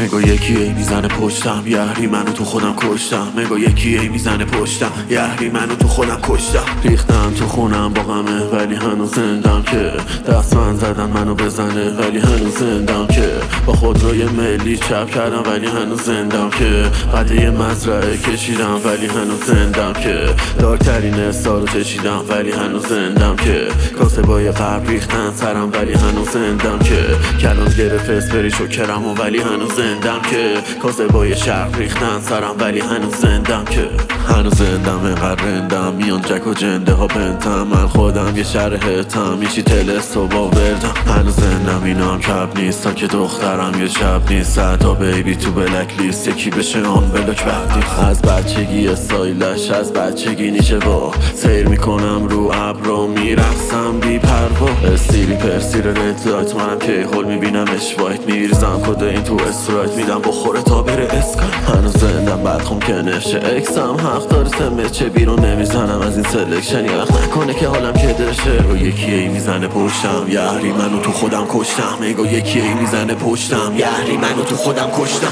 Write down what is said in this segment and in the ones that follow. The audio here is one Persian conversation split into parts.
نگاه یکی ای میزنه پشتم، یهری منو تو خودم کشتم. نگاه یکی ای میزنه پشتم، یهری منو تو خودم کشتم. ریختم تو خونم با غمه ولی هنوز زندم که دست من زدن منو بزنه ولی هنوز زندم که با خودروی ملی چپ کردم ولی هنوز زندم که قده مزرعه کشیدم ولی هنوز زندم که دارترین استارو چشیدم ولی هنوز زندم که کاسه بای قبل ریختن سرم ولی هنوز زندم که کلان گرفت اسپری شکرم و ولی هنوز زندم که کاسه بای شرق ریختن سرم ولی هنوز زندم که هنوز زندم اینقدر رندم میان جک و جنده ها بنتم من خودم یه شرحتم میشی تلست و باوردم هنوز زندم اینا هم کب نیست تا که دخترم یه شب نیست صدا بیبی تو بلک لیست یکی بشه آن بلوک بعدی از بچگی استایلش از بچگی نیشه با سیر میکنم رو ابرو میرقصم بی پروا استیری پرسیر رد لایت منم که هول میبینمش وایت میریزم کده این تو استرایت میدم بخوره تا بره اسکان هنوز زندم بعد خون که نشه اکسم حق داره سمه چه بیرون نمیزنم از این سلکشن یخ نکنه که حالم که دشه و یکی ای میزنه پشتم یهری منو تو خودم کشتم نگاه یکی ای میزنه پشتم یهری منو تو خودم کشتم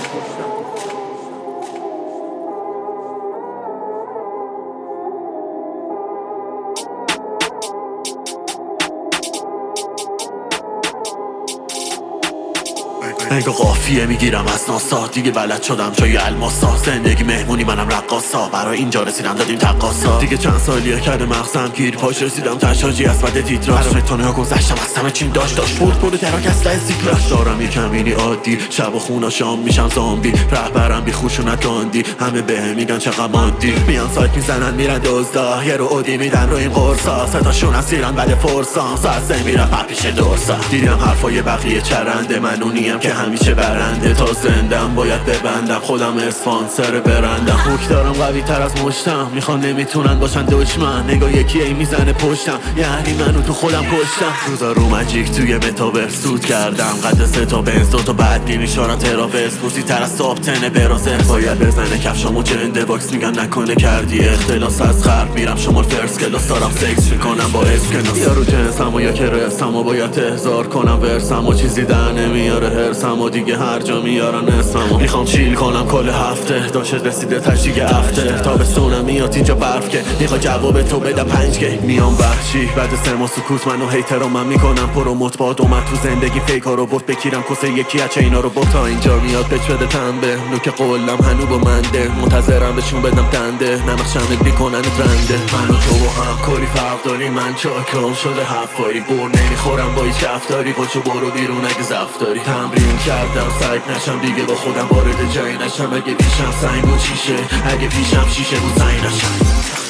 نگاه قافیه میگیرم از ناسا دیگه بلد شدم جای الماسا زندگی مهمونی منم رقاصا برای اینجا رسیدم دادیم تقاصا دیگه چند سالیه کرده مغزم گیر پاش رسیدم تشاجی از بده تیتراژ تانه ها گذشتم از همه چیم داشت برد تراک اصلا سیکلاش دارم یه کمینی عادی شب و خونا شام میشم زامبی رهبرم بی خوشونت گاندی همه بهم میگن چقدر مادی میان سایت میزنن میرن دزدا یه رو اودی میدن رو این قرصا صداشون از ایران بده فرسان ساعت میرم پر پیش درسا دیدم حرفای بقیه چرنده من اونیم که همیشه برنده تا زندم باید ببندم خودم اسپانسر برندم حک دارم قوی تر از مشتم میخوان نمیتونن باشن دشمن نگاه یکی ای میزنه پشتم یعنی منو تو خودم کشتم روزا رو مجیک توی متاورس سود کردم قد 3 تا بنز 2 تا بعد میشارن تراوس موزی تر از سابتن برازر باید بزنه کفشامو جنده باکس میگن نکنه کردی اختلاس از غرب میرم شمال فرس کلاس دارم سکس میکنم با اسکناس یارو جنسم و یا که رسم و باید احضار کنم ورسم و چیزی در نمیاره هرسم و دیگه هر جا میارن اسمم میخوام چیل کنم کل هفته داشت رسیده تشریگ افته تابستونم میاد اینجا برف که میخوای جواب تو بدم 5G میام وحشی بعد 3 ماه سکوت منو هیترا من میکنم پروموت باد اومد تو زندگی فیکا رو برد بکیرم کسه یکی از اینا رو با تا اینجا میاد بچ بده تنبه نوک قولم هنو با منده منتظرم بهشون بدم دنده نمخشمت میکنن رنده منو تو با هم کلی فرق داری من چاکام شده حفاری بر نمیخورم با هیچ رفتاری پاشو برو بیرون اگه زفت داری تمرین کردم سعی نشم دیگه با خودم وارد جایی نشم اگه پیشم سنگ و چیشه اگه پیشم شیشه بود سعی نشم